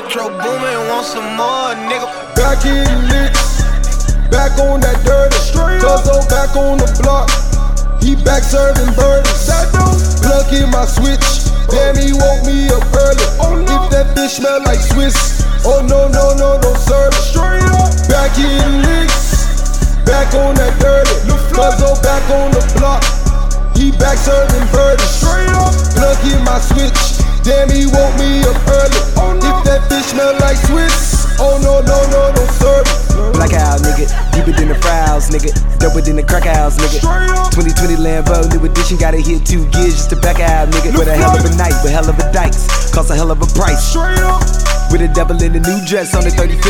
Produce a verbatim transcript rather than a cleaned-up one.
Metro Boomin, want some more, nigga. Back in licks, back on that dirty. Cuzzo back on the block, he back serving birdies. Plug in my switch, damn he woke me up early. If that bitch smell like Swiss, oh no no no no service. Back in licks, back on that dirty. Cuzzo back on the block, he back serving birdies. Plug in my switch, damn he woke me up early. If that bitch smell like Swiss, oh no no no no service. Black out, nigga, deeper than the frowns, nigga, doper than the crack house, nigga. twenty twenty Lambo, new edition, gotta hit two gears just to back out, nigga. With a hell of a night, with hell of a dikes, cost a hell of a price. With a devil in a new dress on the thirty-fifth.